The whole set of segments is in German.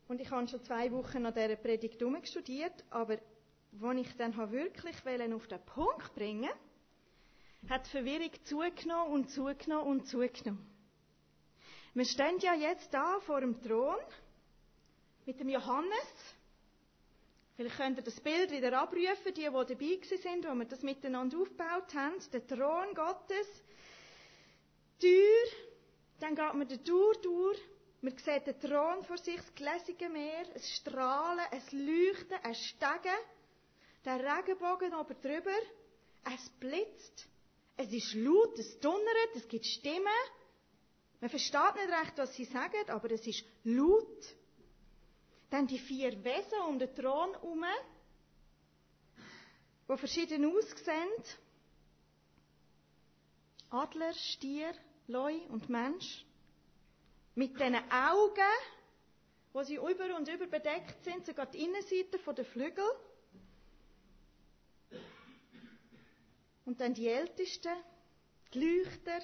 Und ich habe schon 2 Wochen an dieser Predigt studiert, aber als ich dann wirklich auf den Punkt bringen wollte, hat die Verwirrung zugenommen und zugenommen und zugenommen. Wir stehen ja jetzt da vor dem Thron mit dem Johannes. Vielleicht könnt ihr das Bild wieder abrufen, die dabei waren, wo wir das miteinander aufgebaut haben. Der Thron Gottes, Tür, dann geht man die Tür durch. Man sieht den Thron vor sich, das gläsige Meer, ein Strahlen, ein Leuchten, ein Stegen, der Regenbogen oben drüber, es blitzt, es ist laut, es donnert, es gibt Stimmen. Man versteht nicht recht, was sie sagen, aber es ist laut. Dann die 4 Wesen um den Thron herum, die verschieden aussehen. Adler, Stier, Leu und Mensch. Mit diesen Augen, wo sie über und über bedeckt sind, sogar die Innenseite der Flügel. Und dann die Ältesten, die Leuchter.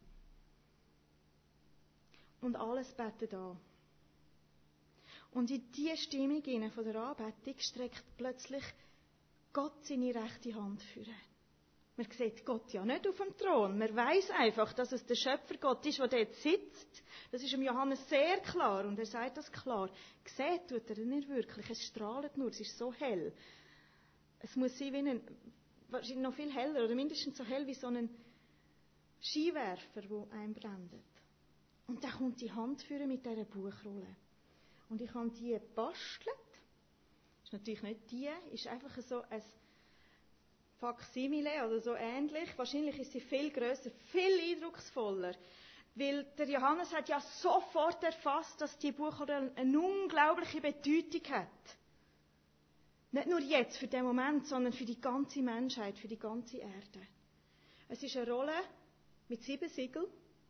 Und alles betet an. Und in diese Stimmung von der Anbetung streckt plötzlich Gott seine rechte Hand vor. Man sieht Gott ja nicht auf dem Thron. Man weiss einfach, dass es der Schöpfergott ist, der dort sitzt. Das ist dem Johannes sehr klar und er sagt das klar. Sieht tut er nicht wirklich. Es strahlt nur, es ist so hell. Es muss sein wie wahrscheinlich noch viel heller oder mindestens so hell wie so ein Skiwerfer, der einem blendet. Und dann kommt die Hand führen mit dieser Buchrolle. Und ich habe die gebastelt. Ist natürlich nicht die, ist einfach so ein Faksimile oder so ähnlich. Wahrscheinlich ist sie viel grösser, viel eindrucksvoller. Weil der Johannes hat ja sofort erfasst, dass die Buchrolle eine unglaubliche Bedeutung hat. Nicht nur jetzt, für den Moment, sondern für die ganze Menschheit, für die ganze Erde. Es ist eine Rolle mit 7 Siegeln.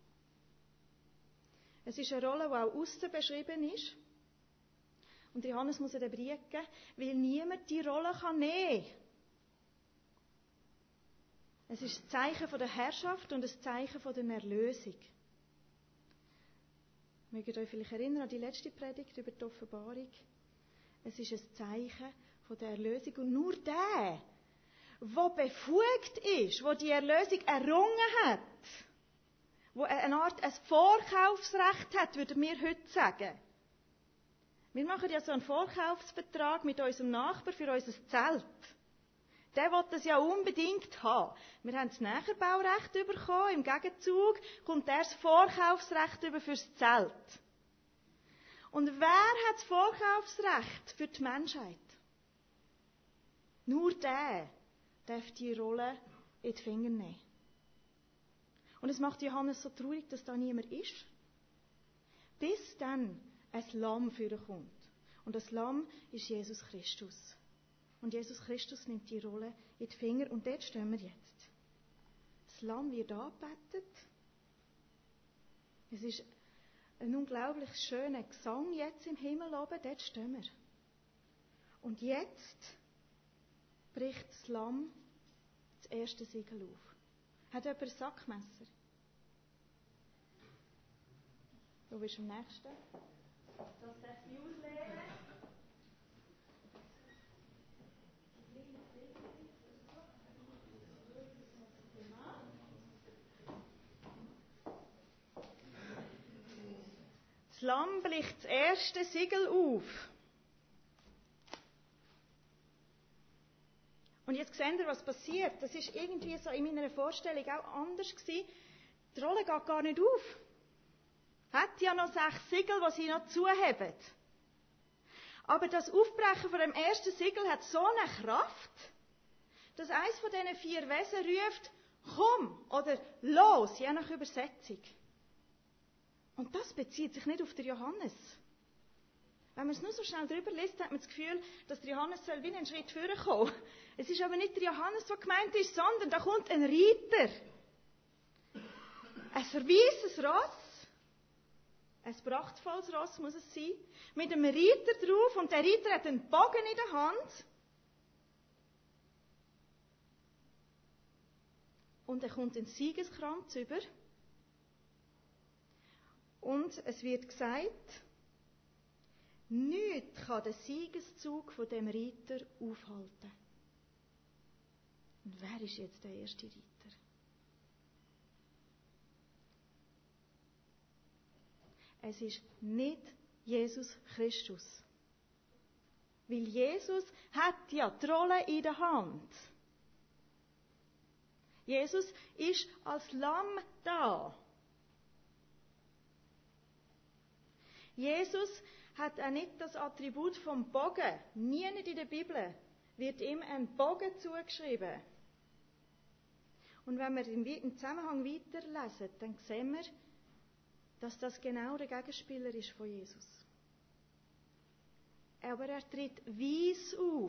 Es ist eine Rolle, die auch aussen beschrieben ist. Und Johannes muss den Brief geben, weil niemand die Rolle nehmen kann. Es ist ein Zeichen von der Herrschaft und ein Zeichen von der Erlösung. Mögt ihr euch vielleicht erinnern an die letzte Predigt über die Offenbarung? Es ist ein Zeichen von der Erlösung. Und nur der befugt ist, der die Erlösung errungen hat, der eine Art ein Vorkaufsrecht hat, würden wir heute sagen. Wir machen ja so einen Vorkaufsvertrag mit unserem Nachbar für unser Zelt. Der will das ja unbedingt haben. Wir haben das Näherbaurecht bekommen. Im Gegenzug kommt er das Vorkaufsrecht über fürs Zelt. Und wer hat das Vorkaufsrecht für die Menschheit? Nur der darf die Rolle in die Finger nehmen. Und es macht Johannes so traurig, dass da niemand ist. Bis dann ein Lamm vorkommt. Und das Lamm ist Jesus Christus. Und Jesus Christus nimmt die Rolle in die Finger und dort stehen wir jetzt. Das Lamm wird angebetet. Es ist ein unglaublich schöner Gesang jetzt im Himmel oben, dort stehen wir. Und jetzt bricht das Lamm das erste Siegel auf. Hat jemand ein Sackmesser? Du bist am nächsten. Das darf ich ausleeren. Das Lamm bricht das erste Siegel auf. Und jetzt seht ihr, was passiert. Das ist irgendwie so in meiner Vorstellung auch anders gewesen. Die Rolle geht gar nicht auf. Hat ja noch 6 Siegel, die sie noch zuheben. Aber das Aufbrechen von dem ersten Siegel hat so eine Kraft, dass eines von diesen 4 Wesen ruft, komm oder los, je nach Übersetzung. Und das bezieht sich nicht auf den Johannes. Wenn man es nur so schnell drüber liest, hat man das Gefühl, dass der Johannes wie einen Schritt vorkommen. Es ist aber nicht der Johannes, der gemeint ist, sondern da kommt ein Reiter. Ein verweistes Ross. Ein prachtvolles Ross muss es sein. Mit einem Reiter drauf und der Reiter hat einen Bogen in der Hand. Und er kommt einen Siegeskranz über. Und es wird gesagt, nichts nichts kann den Siegeszug von dem Reiter aufhalten. Und wer ist jetzt der erste Reiter? Es ist nicht Jesus Christus. Weil Jesus hat ja die Rolle in der Hand. Jesus ist als Lamm da. Jesus hat auch nicht das Attribut vom Bogen. Nie nicht in der Bibel wird ihm ein Bogen zugeschrieben. Und wenn wir im Zusammenhang weiterlesen, dann sehen wir, dass das genau der Gegenspieler ist von Jesus. Aber er tritt weise auf.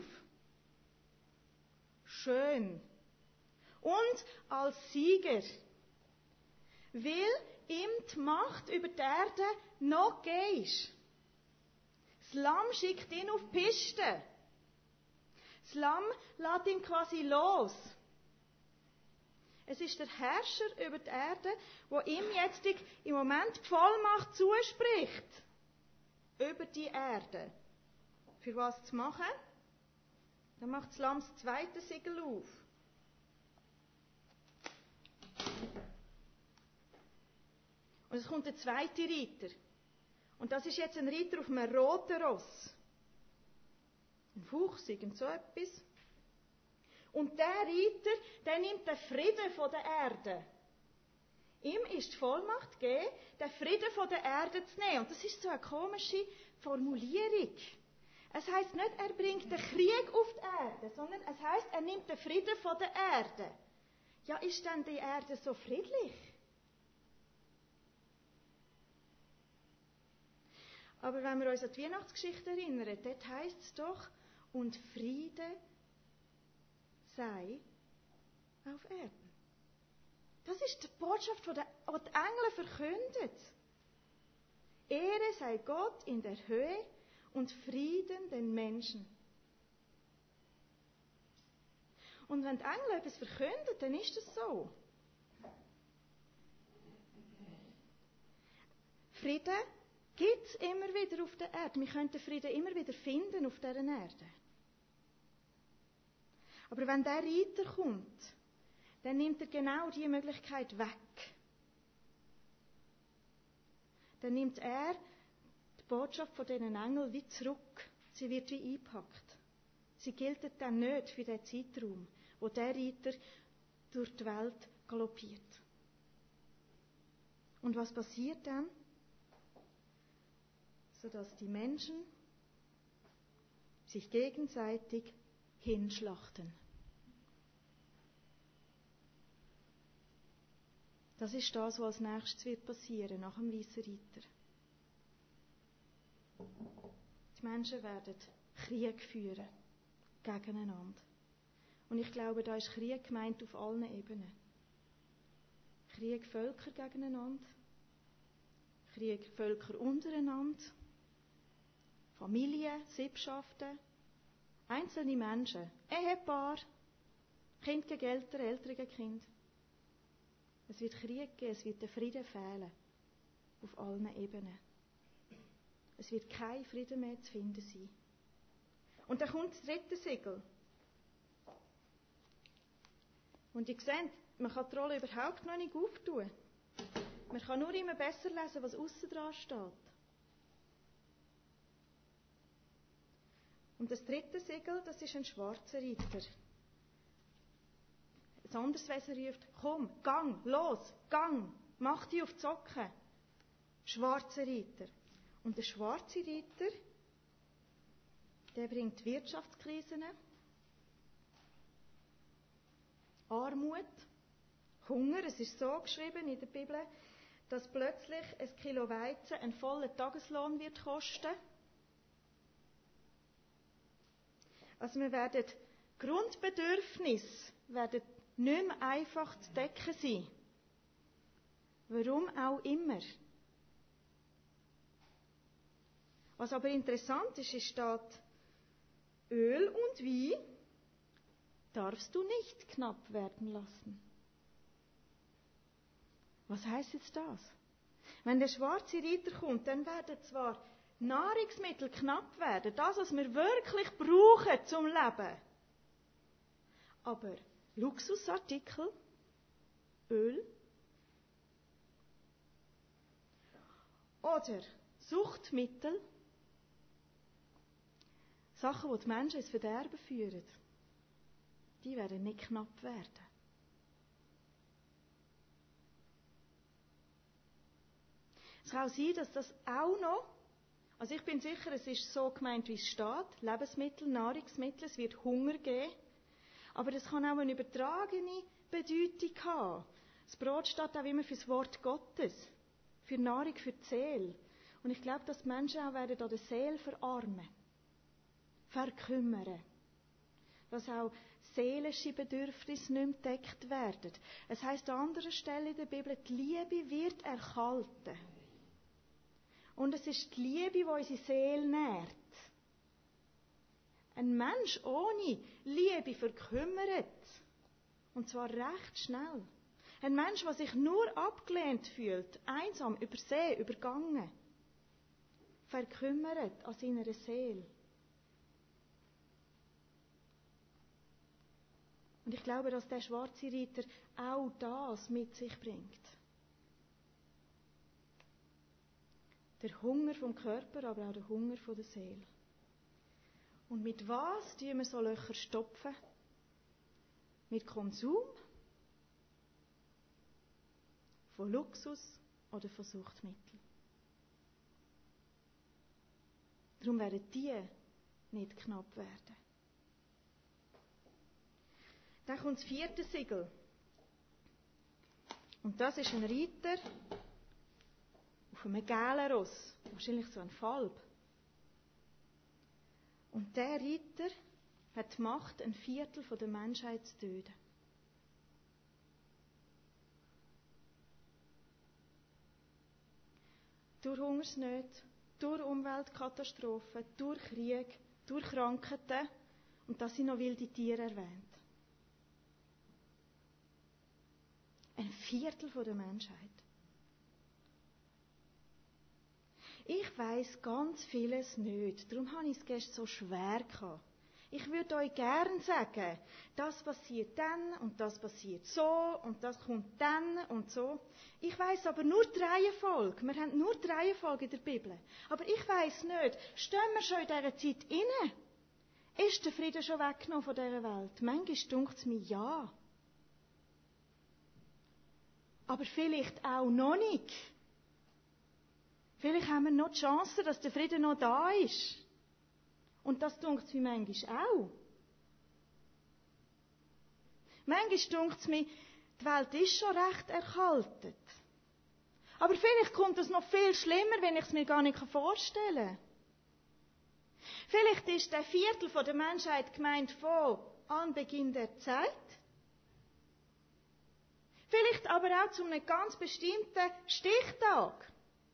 Schön. Und als Sieger. Weil ihm die Macht über die Erde noch gegeben ist. Das Lamm schickt ihn auf die Piste. Das Lamm lässt ihn quasi los. Es ist der Herrscher über die Erde, der ihm jetzt im Moment die Vollmacht zuspricht. Über die Erde. Für was zu machen? Dann macht das Lamm das zweite Siegel auf. Und es kommt der zweite Reiter. Und das ist jetzt ein Reiter auf einem roten Ross. Ein Fuchs, irgend so etwas. Und der Reiter, der nimmt den Frieden von der Erde. Ihm ist die Vollmacht gegeben, den Frieden von der Erde zu nehmen. Und das ist so eine komische Formulierung. Es heisst nicht, er bringt den Krieg auf die Erde, sondern es heisst, er nimmt den Frieden von der Erde. Ja, ist denn die Erde so friedlich? Aber wenn wir uns an die Weihnachtsgeschichte erinnern, dort heisst es doch, und Friede sei auf Erden. Das ist die Botschaft, die die Engel verkündet. Ehre sei Gott in der Höhe und Frieden den Menschen. Und wenn die Engel etwas verkünden, dann ist das so. Frieden gibt es immer wieder auf der Erde. Wir können den Frieden immer wieder finden auf dieser Erde. Aber wenn der Reiter kommt, dann nimmt er genau diese Möglichkeit weg. Dann nimmt er die Botschaft von diesen Engeln wie zurück. Sie wird wie eingepackt. Sie gilt dann nicht für den Zeitraum, wo der Reiter durch die Welt galoppiert. Und was passiert dann? Sodass die Menschen sich gegenseitig hinschlachten. Das ist das, was als nächstes wird passieren, nach dem weißen Reiter. Die Menschen werden Krieg führen, gegeneinander. Und ich glaube, da ist Krieg gemeint auf allen Ebenen. Krieg Völker gegeneinander, Krieg Völker untereinander, Familien, Sippschaften, einzelne Menschen, Ehepaar, Kind gegen Eltern, Eltern gegen Kind. Es wird Krieg geben, es wird der Frieden fehlen. Auf allen Ebenen. Es wird kein Frieden mehr zu finden sein. Und dann kommt das dritte Siegel. Und ihr seht, man kann die Rolle überhaupt noch nicht auftun. Man kann nur immer besser lesen, was aussen dran steht. Und das dritte Siegel, das ist ein schwarzer Reiter. Ein anderes Wesen ruft, komm, gang, los, gang, mach dich auf die Socken. Schwarzer Reiter. Und der schwarze Reiter, der bringt Wirtschaftskrisen, Armut, Hunger. Es ist so geschrieben in der Bibel, dass plötzlich ein Kilo Weizen einen vollen Tageslohn wird kosten. Also wir werden Grundbedürfnisse werden nicht mehr einfach zu decken sein. Warum auch immer. Was aber interessant ist, steht, Öl und Wein darfst du nicht knapp werden lassen. Was heißt jetzt das? Wenn der schwarze Reiter kommt, dann werden zwar Nahrungsmittel knapp werden, das, was wir wirklich brauchen zum Leben. Aber Luxusartikel, Öl oder Suchtmittel, Sachen, die die Menschen ins Verderben führen, die werden nicht knapp werden. Es kann auch sein, dass das auch noch, also ich bin sicher, es ist so gemeint, wie es steht, Lebensmittel, Nahrungsmittel, es wird Hunger geben, aber das kann auch eine übertragene Bedeutung haben. Das Brot steht auch immer für das Wort Gottes, für Nahrung, für die Seele. Und ich glaube, dass die Menschen auch werden an der Seele verarmen, verkümmern. Dass auch seelische Bedürfnisse nicht mehr gedeckt werden. Es heisst an anderer Stelle in der Bibel, die Liebe wird erkalten. Und es ist die Liebe, die unsere Seele nährt. Ein Mensch ohne Liebe verkümmert. Und zwar recht schnell. Ein Mensch, der sich nur abgelehnt fühlt, einsam, übersehen, übergangen, verkümmert an seiner Seele. Und ich glaube, dass der schwarze Reiter auch das mit sich bringt. Der Hunger vom Körper, aber auch der Hunger von der Seele. Und mit was tun wir so Löcher stopfen? Mit Konsum? Von Luxus oder von Suchtmitteln? Darum werden die nicht knapp werden. Dann kommt das 4. Siegel. Und das ist ein Reiter auf einem gelben Ross. Wahrscheinlich so ein Falb. Und der Reiter hat die Macht, ein Viertel der Menschheit zu töten. Durch Hungersnöte, durch Umweltkatastrophen, durch Krieg, durch Krankheiten. Und da sind noch wilde Tiere erwähnt. Ein Viertel der Menschheit. Ich weiss ganz vieles nicht. Darum habe ich es gestern so schwer gehabt. Ich würde euch gerne sagen, das passiert dann und das passiert so und das kommt dann und so. Ich weiss aber nur die Reihenfolge. Wir haben nur die Reihenfolge in der Bibel. Aber ich weiss nicht, stehen wir schon in dieser Zeit inne? Ist der Frieden schon weggenommen von dieser Welt? Manchmal dunkt es mir ja. Aber vielleicht auch noch nicht. Vielleicht haben wir noch die Chance, dass der Frieden noch da ist. Und das dunkt es mir manchmal auch. Manchmal dunkt es mir, die Welt ist schon recht erkaltet. Aber vielleicht kommt es noch viel schlimmer, wenn ich es mir gar nicht vorstellen kann. Vielleicht ist der Viertel der Menschheit gemeint von Anbeginn der Zeit. Vielleicht aber auch zu einem ganz bestimmten Stichtag.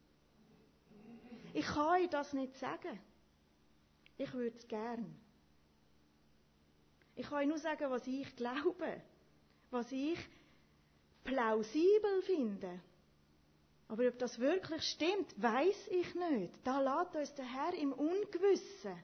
Ich kann euch das nicht sagen. Ich würde es gern. Ich kann euch nur sagen, was ich glaube. Was ich plausibel finde. Aber ob das wirklich stimmt, weiss ich nicht. Da lässt uns der Herr im Ungewissen.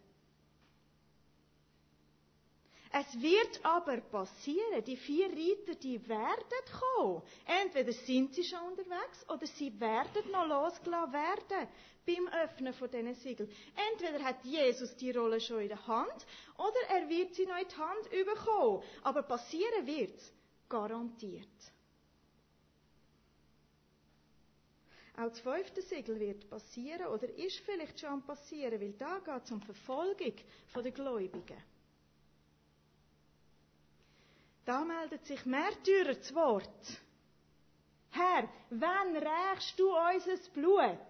Es wird aber passieren, die 4 Reiter, die werden kommen. Entweder sind sie schon unterwegs oder sie werden noch losgelassen werden beim Öffnen von diesen Siegeln. Entweder hat Jesus die Rolle schon in der Hand oder er wird sie noch in die Hand bekommen. Aber passieren wird es garantiert. Auch das 5. Siegel wird passieren oder ist vielleicht schon am passieren, weil da geht es um Verfolgung der Gläubigen. Da meldet sich Märtyrer zu Wort. Herr, wann rächst du unser Blut?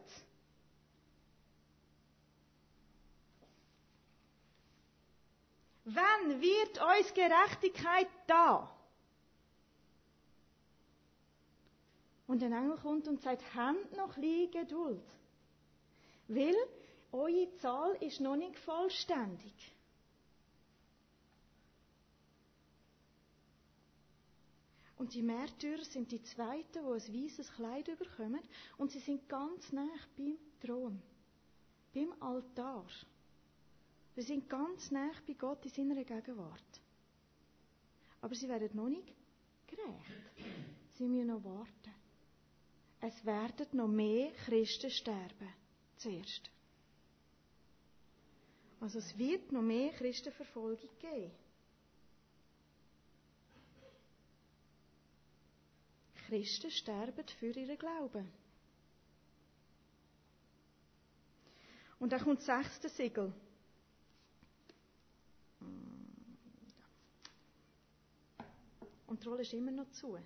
Wann wird uns Gerechtigkeit da? Und ein Engel kommt und sagt, habt noch ein bisschen Geduld. Weil eure Zahl ist noch nicht vollständig. Und die Märtyrer sind die Zweiten, die ein weißes Kleid bekommen. Und sie sind ganz nah beim Thron. beim Altar. Wir sind ganz nah bei Gott in seiner Gegenwart. Aber sie werden noch nicht gerecht. Sie müssen noch warten. Es werden noch mehr Christen sterben. Zuerst. Also es wird noch mehr Christenverfolgung geben. Christen sterben für ihren Glauben. Und dann kommt das 6. Siegel. Und die Rolle ist immer noch zu.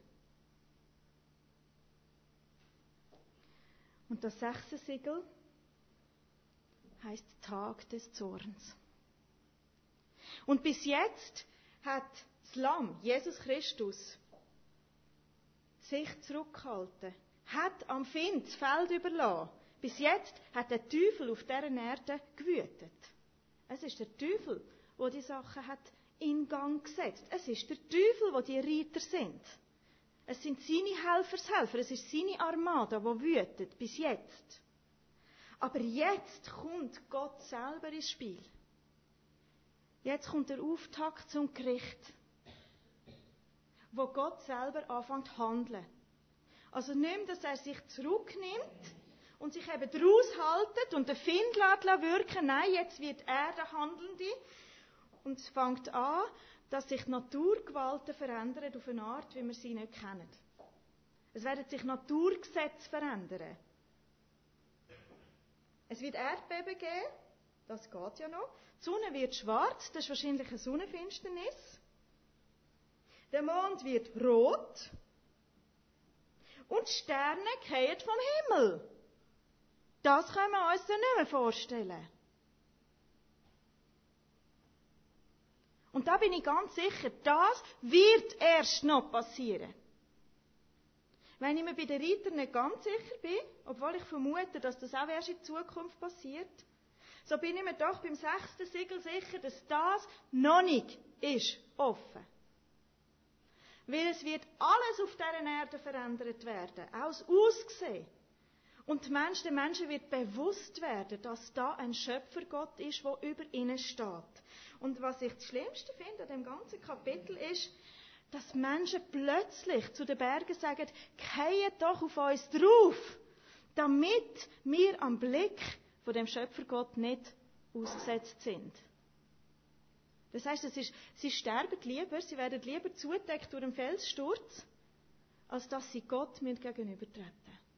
Und das 6. Siegel heisst Tag des Zorns. Und bis jetzt hat das Lamm, Jesus Christus, sich zurückgehalten, hat am Find das Feld überlassen. Bis jetzt hat der Teufel auf dieser Erde gewütet. Es ist der Teufel, der die Sachen hat in Gang gesetzt. Es ist der Teufel, der die Reiter sind. Es sind seine Helfershelfer, es ist seine Armada, die wütet, bis jetzt. Aber jetzt kommt Gott selber ins Spiel. Jetzt kommt der Auftakt zum Gericht, wo Gott selber anfängt zu handeln. Also nicht mehr, dass er sich zurücknimmt und sich eben daraus haltet und den Find wirken. Nein, jetzt wird er der Handelnde. Und es fängt an, dass sich Naturgewalten verändern auf eine Art, wie wir sie nicht kennen. Es werden sich Naturgesetze verändern. Es wird Erdbeben geben, das geht ja noch. Die Sonne wird schwarz, das ist wahrscheinlich eine Sonnenfinsternis. Der Mond wird rot. Und die Sterne fallen vom Himmel. Das können wir uns dann nicht mehr vorstellen. Und da bin ich ganz sicher, das wird erst noch passieren. Wenn ich mir bei den Reitern nicht ganz sicher bin, obwohl ich vermute, dass das auch erst in Zukunft passiert, so bin ich mir doch beim 6. Siegel sicher, dass das noch nicht ist offen. Weil es wird alles auf dieser Erde verändert werden, auch das Aussehen. Und den Menschen wird bewusst werden, dass da ein Schöpfergott ist, der über ihnen steht. Und was ich das Schlimmste finde an dem ganzen Kapitel ist, dass Menschen plötzlich zu den Bergen sagen, «Geht doch auf uns drauf», damit wir am Blick von dem Schöpfergott nicht ausgesetzt sind. Das heisst, sie sterben lieber, sie werden lieber zugedeckt durch einen Felssturz, als dass sie Gott gegenübertreten.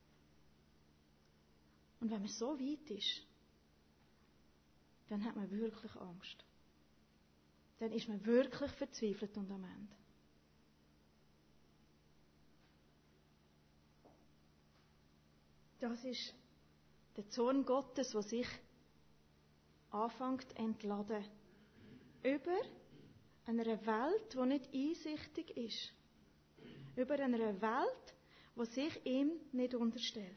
Und wenn man so weit ist, dann hat man wirklich Angst. Dann ist man wirklich verzweifelt und am Ende. Das ist der Zorn Gottes, der sich anfängt zu entladen. Über einer Welt, die nicht einsichtig ist. Über einer Welt, die sich ihm nicht unterstellt.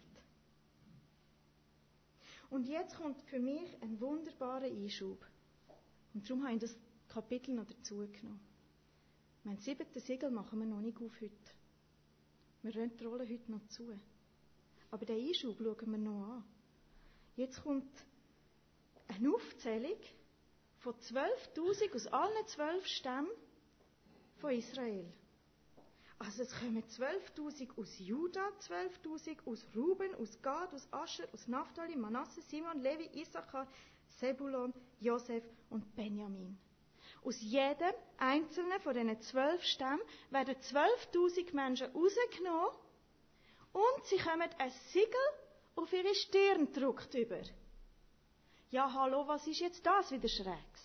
Und jetzt kommt für mich ein wunderbarer Einschub. Und darum habe ich das Kapitel noch dazu genommen. Mein 7. Siegel machen wir noch nicht auf heute. Wir rollen die Rolle heute noch zu. Aber den Einschub schauen wir noch an. Jetzt kommt eine Aufzählung von 12.000 aus allen 12 Stämmen von Israel. Also es kommen 12.000 aus Juda, 12.000 aus Ruben, aus Gad, aus Ascher, aus Naphtali, Manasse, Simon, Levi, Issachar, Sebulon, Josef und Benjamin. Aus jedem einzelnen von diesen 12 Stämmen werden 12.000 Menschen rausgenommen und sie kommen ein Siegel auf ihre Stirn gedruckt über. Ja, hallo, was ist jetzt das wieder Schräges?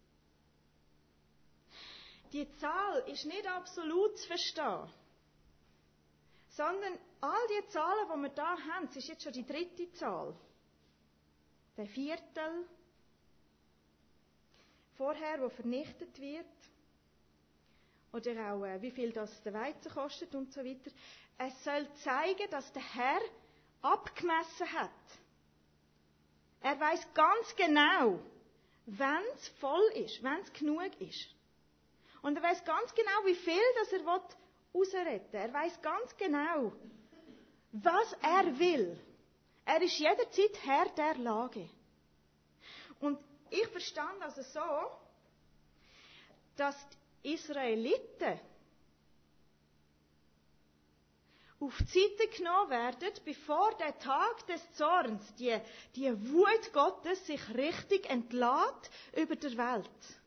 Die Zahl ist nicht absolut zu verstehen, sondern all die Zahlen, die wir da haben, das ist jetzt schon die 3. Zahl. Der Viertel, vorher, wo vernichtet wird, oder auch, wie viel das der Weizen kostet und so weiter. Es soll zeigen, dass der Herr abgemessen hat. Er weiß ganz genau, wenn es voll ist, wenn es genug ist. Und er weiß ganz genau, wie viel das er rausretten will. Er weiß ganz genau, was er will. Er ist jederzeit Herr der Lage. Und ich verstand also so, dass die Israeliten auf die Seite genommen werden, bevor der Tag des Zorns, die Wut Gottes, sich richtig entlädt über der Welt.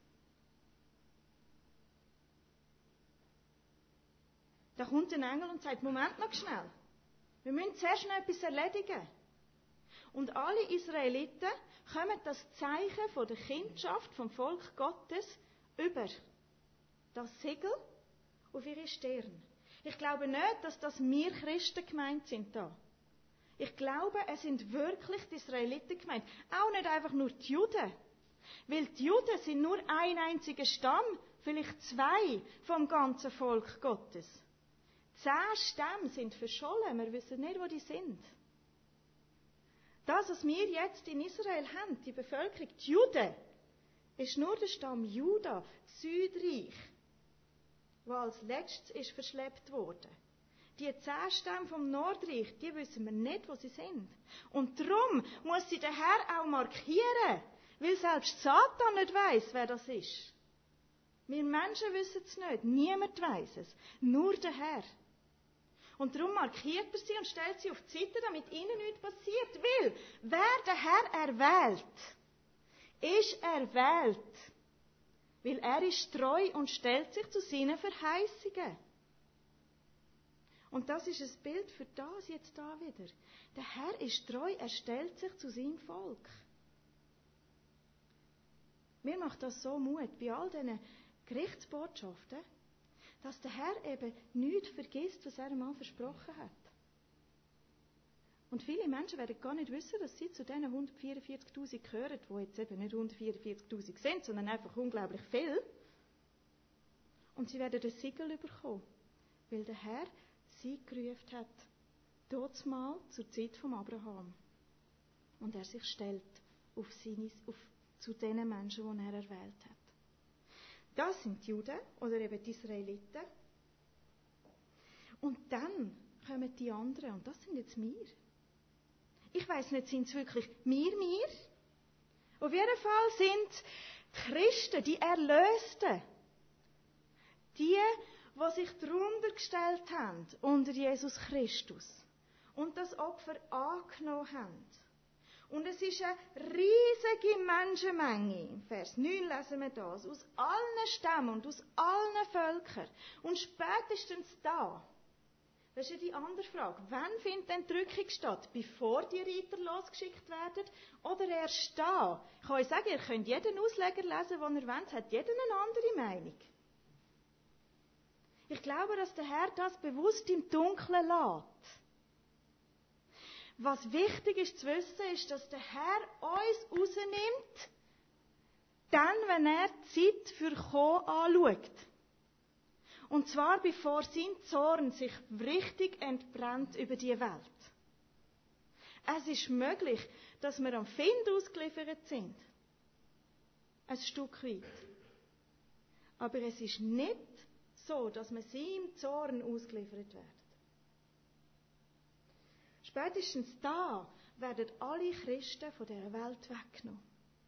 Da kommt ein Engel und sagt, Moment noch schnell, wir müssen zuerst noch etwas erledigen. Und alle Israeliten kommen das Zeichen von der Kindschaft vom Volk Gottes über das Siegel auf ihre Stirn. Ich glaube nicht, dass das wir Christen gemeint sind da. Ich glaube, es sind wirklich die Israeliten gemeint. Auch nicht einfach nur die Juden. Weil die Juden sind nur ein einziger Stamm, vielleicht 2 vom ganzen Volk Gottes. 10 Stämme sind verschollen, wir wissen nicht, wo die sind. Das, was wir jetzt in Israel haben, die Bevölkerung, die Juden, ist nur der Stamm Juda, Südreich, der als letztes ist verschleppt worden. Die 10 Stämme vom Nordreich, die wissen wir nicht, wo sie sind. Und darum muss sie der Herr auch markieren, weil selbst Satan nicht weiss, wer das ist. Wir Menschen wissen es nicht, niemand weiss es, nur der Herr. Und darum markiert er sie und stellt sie auf die Seite, damit ihnen nichts passiert. Weil, wer der Herr erwählt, ist erwählt. Weil er ist treu und stellt sich zu seinen Verheißungen. Und das ist ein Bild für das jetzt da wieder. Der Herr ist treu, er stellt sich zu seinem Volk. Mir macht das so Mut, bei all diesen Gerichtsbotschaften, dass der Herr eben nichts vergisst, was er einmal versprochen hat. Und viele Menschen werden gar nicht wissen, dass sie zu diesen 144'000 gehören, die jetzt eben nicht 144'000 sind, sondern einfach unglaublich viel. Und sie werden das Siegel bekommen, weil der Herr sie gerufen hat, dortmal zur Zeit von Abraham. Und er sich stellt zu den Menschen, die er erwählt hat. Das sind die Juden oder eben die Israeliten. Und dann kommen die anderen, und das sind jetzt wir. Ich weiss nicht, sind es wirklich wir? Auf jeden Fall sind die Christen, die Erlösten, die sich darunter gestellt haben unter Jesus Christus und das Opfer angenommen haben. Und es ist eine riesige Menschenmenge. Im Vers 9 lesen wir das. Aus allen Stämmen und aus allen Völkern. Und spätestens da, das ist ja die andere Frage, wann findet denn die Drückung statt? Bevor die Reiter losgeschickt werden? Oder erst da? Ich kann euch sagen, ihr könnt jeden Ausleger lesen, den ihr wollt. Es hat jeder eine andere Meinung. Ich glaube, dass der Herr das bewusst im Dunkeln lässt. Was wichtig ist zu wissen, ist, dass der Herr uns rausnimmt, dann, wenn er die Zeit für Kommen anschaut. Und zwar, bevor sein Zorn sich richtig entbrennt über die Welt. Es ist möglich, dass wir am Find ausgeliefert sind. Ein Stück weit. Aber es ist nicht so, dass wir seinem Zorn ausgeliefert werden. Spätestens da werden alle Christen von dieser Welt weggenommen.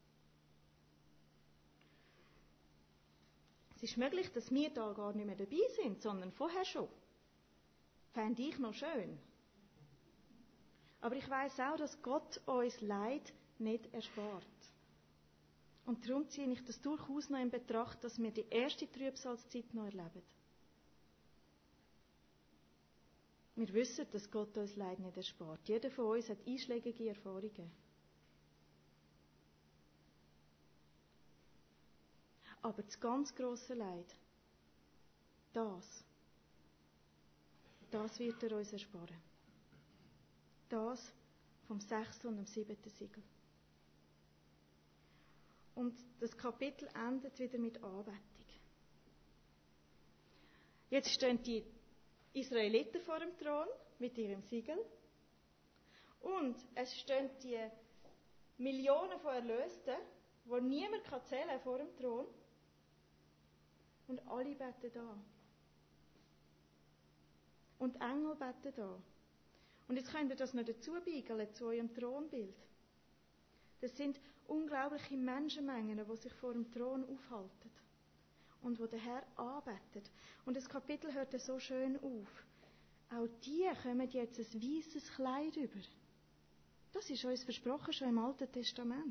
Es ist möglich, dass wir da gar nicht mehr dabei sind, sondern vorher schon. Fände ich noch schön. Aber ich weiss auch, dass Gott uns Leid nicht erspart. Und darum ziehe ich das durchaus noch in Betracht, dass wir die erste Trübsalzeit noch erleben. Wir wissen, dass Gott uns Leid nicht erspart. Jeder von uns hat einschlägige Erfahrungen. Aber das ganz grosse Leid, das wird er uns ersparen. Das vom 6. und dem 7. Siegel. Und das Kapitel endet wieder mit Anbetung. Jetzt stehen die Israeliten vor dem Thron mit ihrem Siegel. Und es stehen die Millionen von Erlösten, die niemand zählen kann, vor dem Thron. Und alle beten da. Und die Engel beten da. Und jetzt könnt ihr das noch dazu beigeln zu eurem Thronbild. Das sind unglaubliche Menschenmengen, die sich vor dem Thron aufhalten und wo der Herr anbetet. Und das Kapitel hört so schön auf. Auch die kommen jetzt ein weißes Kleid über. Das ist uns versprochen, schon im Alten Testament.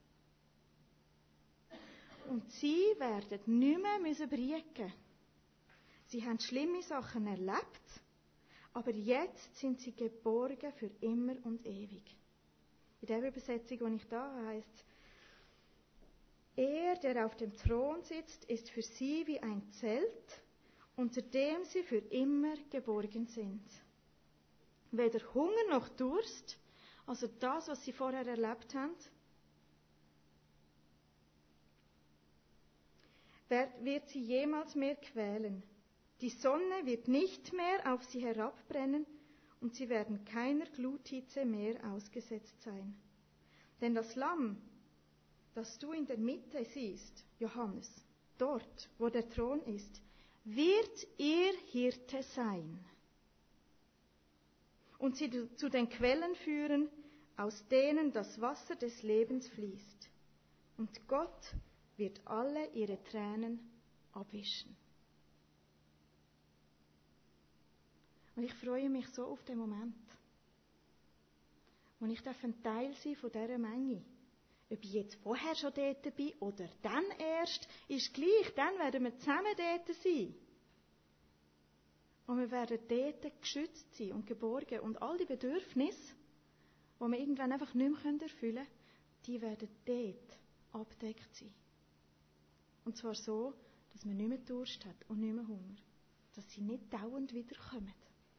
Und sie werden nicht mehr brieken. Sie haben schlimme Sachen erlebt, aber jetzt sind sie geborgen für immer und ewig. In der Übersetzung, die ich da habe, heißt es: Er, der auf dem Thron sitzt, ist für sie wie ein Zelt, unter dem sie für immer geborgen sind. Weder Hunger noch Durst, also das, was sie vorher erlebt haben, wird sie jemals mehr quälen. Die Sonne wird nicht mehr auf sie herabbrennen und sie werden keiner Gluthitze mehr ausgesetzt sein. Denn das Lamm, das du in der Mitte siehst, Johannes, dort, wo der Thron ist, wird ihr Hirte sein und sie zu den Quellen führen, aus denen das Wasser des Lebens fließt. Und Gott wird alle ihre Tränen abwischen. Und ich freue mich so auf den Moment, wo ich ein Teil sein von dieser Menge. Ob ich jetzt vorher schon dort bin oder dann erst, ist gleich. Dann werden wir zusammen dort sein. Und wir werden dort geschützt sein und geborgen. Und all die Bedürfnisse, die wir irgendwann einfach nicht mehr erfüllen können, die werden dort abgedeckt sein. Und zwar so, dass man nicht mehr Durst hat und nicht mehr Hunger. Dass sie nicht dauernd wiederkommen.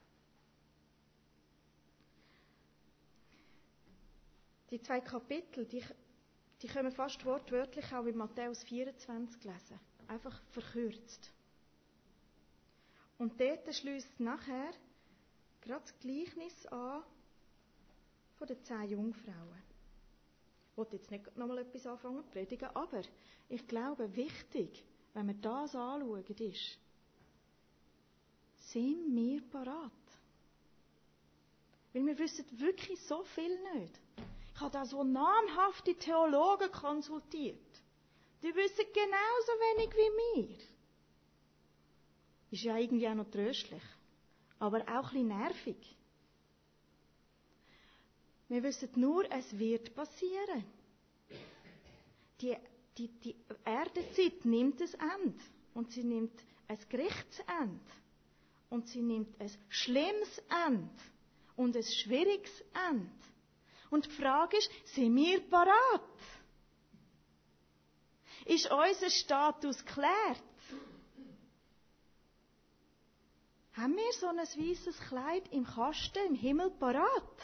Die 2 Kapitel, die können wir fast wortwörtlich auch in Matthäus 24 lesen. Einfach verkürzt. Und dort schließt nachher gerade das Gleichnis an von den 10 Jungfrauen. Ich will jetzt nicht nochmal etwas anfangen zu predigen, aber ich glaube, wichtig, wenn wir das anschauen, ist, sind wir parat? Weil wir wissen wirklich so viel nicht. Ich habe da so namhafte Theologen konsultiert. Die wissen genauso wenig wie wir. Ist ja irgendwie auch noch tröstlich. Aber auch ein bisschen nervig. Wir wissen nur, es wird passieren. Die Erdenzeit nimmt ein Ende. Und sie nimmt ein Gerichtsende. Und sie nimmt ein schlimmes Ende. Und ein schwieriges Ende. Und die Frage ist, sind wir parat? Ist unser Status geklärt? Haben wir so ein weißes Kleid im Kasten, im Himmel parat?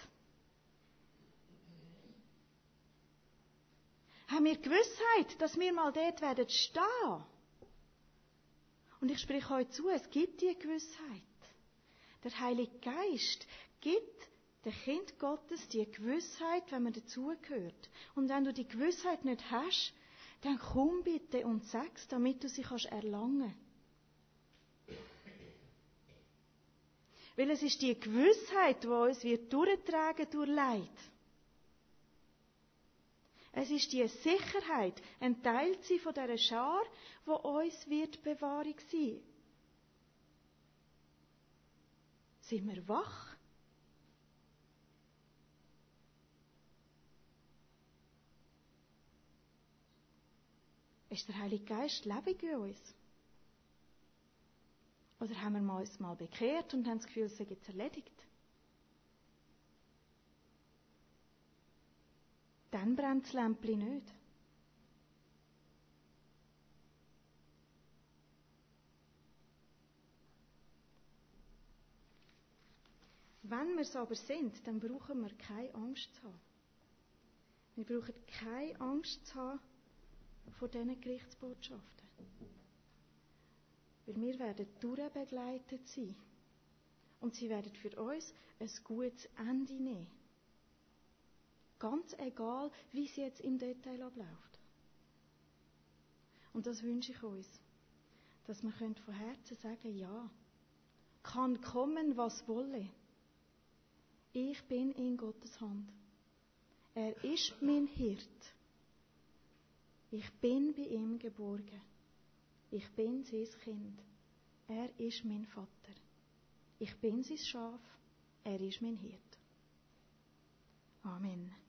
Haben wir Gewissheit, dass wir mal dort werden stehen? Und ich spreche euch zu, es gibt die Gewissheit. Der Heilige Geist gibt dem Kind Gottes die Gewissheit, wenn man dazugehört. Und wenn du die Gewissheit nicht hast, dann komm bitte und sag's, damit du sie erlangen kannst. Weil es ist die Gewissheit, die uns durchtragen durch Leid. Es ist die Sicherheit, ein Teil zu sein von dieser Schar, die uns Bewahrung sein. Sind wir wach? Ist der Heilige Geist lebendig in uns? Oder haben wir uns mal bekehrt und haben das Gefühl, es sei jetzt erledigt? Dann brennt das Lämpchen nicht. Wenn wir es aber sind, dann brauchen wir keine Angst zu haben. Wir brauchen keine Angst zu haben vor diesen Gerichtsbotschaften. Weil wir werden durchbegleitet sein. Und sie werden für uns ein gutes Ende nehmen. Ganz egal, wie es jetzt im Detail abläuft. Und das wünsche ich uns. Dass wir von Herzen sagen, ja, kann kommen, was wolle. Ich bin in Gottes Hand. Er ist mein Hirt. Ich bin bei ihm geborgen. Ich bin sein Kind. Er ist mein Vater. Ich bin sein Schaf. Er ist mein Hirt. Amen.